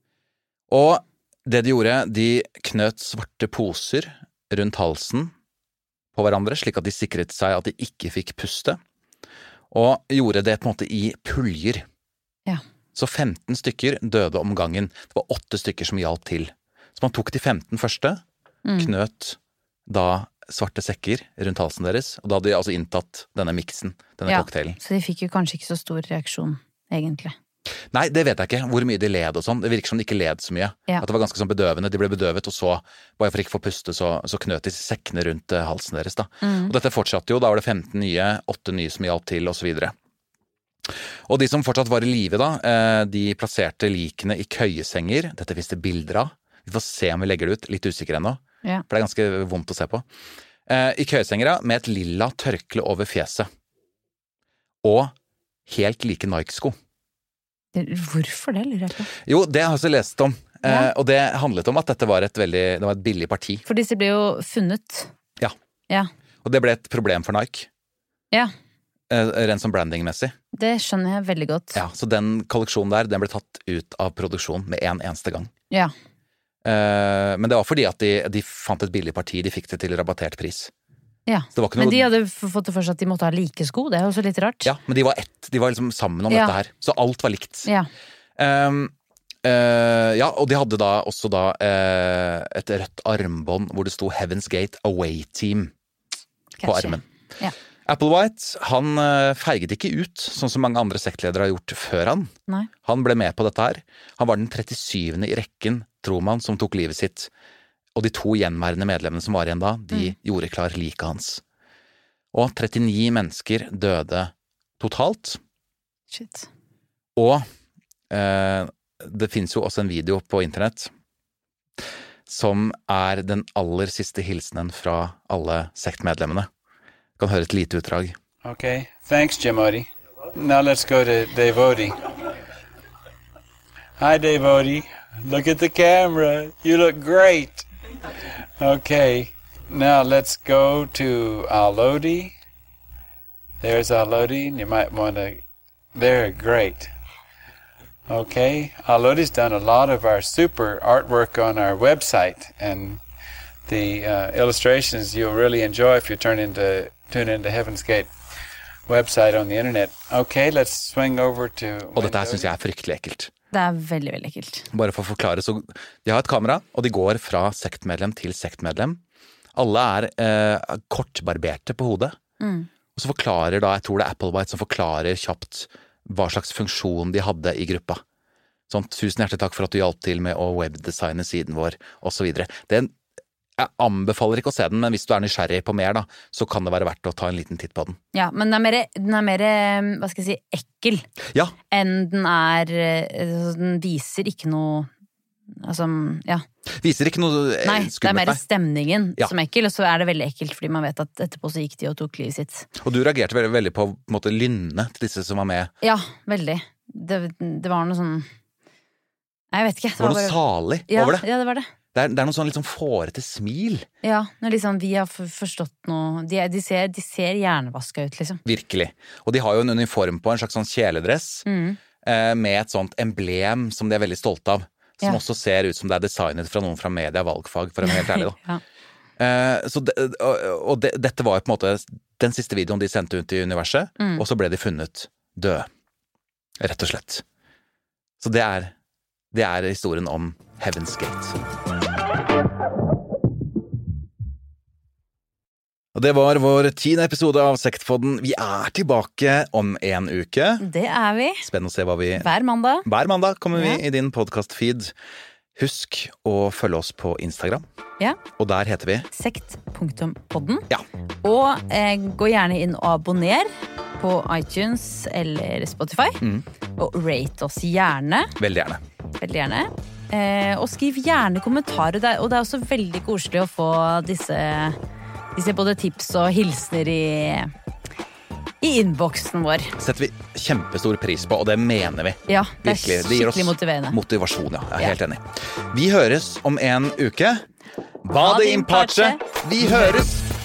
Speaker 2: Og det de gjorde, de knøt svarte poser rundt halsen på hverandre, slik at de sikret seg at de ikke fikk puste, og gjorde det på en måte i puljer.
Speaker 1: Ja.
Speaker 2: Så femten stykker døde om gangen. Det var åtte stykker som hjalp til. Så man tok de femten første,
Speaker 1: Mm.
Speaker 2: knøt da svarte sekker rundt halsen deres, og da hadde de altså inntatt denne miksen, denne
Speaker 1: Ja.
Speaker 2: cocktailen.
Speaker 1: Så de fikk jo kanskje ikke så stor reaksjon, egentlig.
Speaker 2: Nei, det vet jeg ikke, hvor mye de led og sånn. Det virker som de ikke led så mye.
Speaker 1: Ja.
Speaker 2: At det var ganske sånn bedøvende. De ble bedøvet, og så, bare for ikke å få puste, så, så knøt de sekkene rundt eh, halsen deres, da.
Speaker 1: Mm.
Speaker 2: Og dette fortsatte jo, da var det femten nye, åtte nye som hjalp til, og så videre. Og de som fortsatt var i live da, eh, de plasserte likene i køyesenger. Dette finnes det bilder av. Vi får se om vi legger det ut, litt usikker ennå.
Speaker 1: Ja.
Speaker 2: For det er ganske vondt å se på. Eh, I køyesenger med et lilla tørkle over fjeset. Og helt like Nike-sko.
Speaker 1: Hvorfor det, lurer jeg på?
Speaker 2: Jo, det har jeg også lest om.
Speaker 1: Ja.
Speaker 2: Eh, og det handlet om at dette var et veldig det var et billig parti.
Speaker 1: For disse ble jo funnet.
Speaker 2: Ja.
Speaker 1: Ja.
Speaker 2: Og det ble et problem for Nike.
Speaker 1: Ja.
Speaker 2: Eh, rent som brandingmessig.
Speaker 1: Det skjønner jeg veldig godt.
Speaker 2: Ja, så den kolleksjonen der, den ble tatt ut av produksjon med en eneste gang.
Speaker 1: Ja.
Speaker 2: Eh, men det var fordi at de, de fant et billig parti, de fikk det til rabattert pris.
Speaker 1: Ja.
Speaker 2: Så det var ikke
Speaker 1: Men
Speaker 2: noe...
Speaker 1: de hadde f- fått det for seg at de måtte ha like sko, det er jo også litt rart.
Speaker 2: Ja, men de var ett, de var liksom sammen om
Speaker 1: Ja.
Speaker 2: dette her. Så alt var likt.
Speaker 1: Ja.
Speaker 2: Um, uh, ja, og de hadde da også da uh, et rødt armbånd hvor det sto Heaven's Gate Away Team på
Speaker 1: Catchy.
Speaker 2: armen.
Speaker 1: Ja.
Speaker 2: Applewhite, han uh, feiget ikke ut, sånn som mange andre sektledere har gjort før han.
Speaker 1: Nei.
Speaker 2: Han ble med på dette her. Han var den trettisyvende i rekken, tror man, som tok livet sitt. Og de to gjenværende medlemmene som var igjen da, de mm. gjorde klar liket hans. Og trettini mennesker døde totalt.
Speaker 1: Shit.
Speaker 2: Og eh, det finnes jo også en video på internett som er den aller siste hilsenen fra alle sektmedlemmene. Du kan høre et lite utdrag.
Speaker 7: Okay, thanks, Jim Odie. Now let's go to Dave Odie. Hi, Dave Odie. Look at the camera. You look great. Okay, now let's go to Alodi. There's Alodi. You might want to... They're great. Okay, Alodi's done a lot of our super artwork on our website, and the uh, illustrations you'll really enjoy if you turn into tune into Heaven's Gate website on the internet. Okay, let's swing over to...
Speaker 2: Og dette her synes jeg er fryktelig ekkelt.
Speaker 1: Det er veldig, veldig ekkelt.
Speaker 2: Bare for å forklare, så de har et kamera, og de går fra sektmedlem til sektmedlem. Alle er eh, kortbarberte på hodet. Mm. Og så forklarer da, jeg tror det er Applewhite som forklarer kjapt hva slags funksjon de hadde i gruppa. Sånn, tusen hjertelig takk for at du hjalp til med å webdesigne siden vår, og så videre. Det, jeg anbefaler ikke å se den, men hvis du er nysgjerrig på mer da, så kan det være verdt å ta en liten titt på den.
Speaker 1: Ja, men den er mer, den er mer hva skal jeg si, ekkel
Speaker 2: ja.
Speaker 1: enn den er, den viser ikke noe, altså, ja.
Speaker 2: Viser ikke noe skummelt.
Speaker 1: Nei, det er mer stemningen
Speaker 2: ja.
Speaker 1: som er ekkel, og så er det veldig ekkelt, fordi man vet at etterpå så gikk de og tok livet sitt.
Speaker 2: Og du reagerte veldig, veldig på, på en måte, lynnet til disse som var med.
Speaker 1: Ja, veldig. Det, det var noe sånn, jeg vet ikke.
Speaker 2: Det var, det var noe bare... salig
Speaker 1: ja,
Speaker 2: over det.
Speaker 1: Ja, det var det.
Speaker 2: Det er, det er noe sånn litt sånn fårete smil.
Speaker 1: Ja, når liksom vi har forstått noe, de, de, ser, de ser hjernevaska ut, liksom.
Speaker 2: Virkelig. Og de har jo en uniform på, en slags sånn kjeledress, mm. eh, med et sånt emblem som de er veldig stolte av. Som ja. også ser ut som det er designet fra noen fra media valgfag, for å være helt ærlig da. ja. eh, så det, og, og det, dette var jo på en måte den siste videoen de sendte ut i universet, mm. og så ble de funnet døde. Rett og slett. Så det er, det er historien om Heaven's Gate. Og det var vår tiende episode av Sektpodden. Vi er tilbake om en uke.
Speaker 1: Det er vi.
Speaker 2: Spennende å se hva vi...
Speaker 1: Hver mandag.
Speaker 2: Hver mandag kommer vi
Speaker 1: ja.
Speaker 2: i din podcast-feed. Husk å følge oss på Instagram.
Speaker 1: Ja.
Speaker 2: Og der heter vi...
Speaker 1: Sekt punktum podden.
Speaker 2: Ja.
Speaker 1: Og eh, gå gjerne inn og abonner på iTunes eller Spotify. Mm. Og rate oss gjerne.
Speaker 2: Veldig gjerne.
Speaker 1: Veldig gjerne. Eh, og skriv gjerne kommentarer. Og det er også veldig koselig å få disse... Vi ser både tips og hilsner i, i innboksen vår.
Speaker 2: Setter vi kjempestor pris på, og det mener vi.
Speaker 1: Ja, det er
Speaker 2: virkelig.
Speaker 1: skikkelig
Speaker 2: Det gir oss
Speaker 1: motiverende.
Speaker 2: Motivasjon, ja. Jeg er
Speaker 1: ja.
Speaker 2: helt enig. Vi høres om en uke. Vade in pace. Vi høres!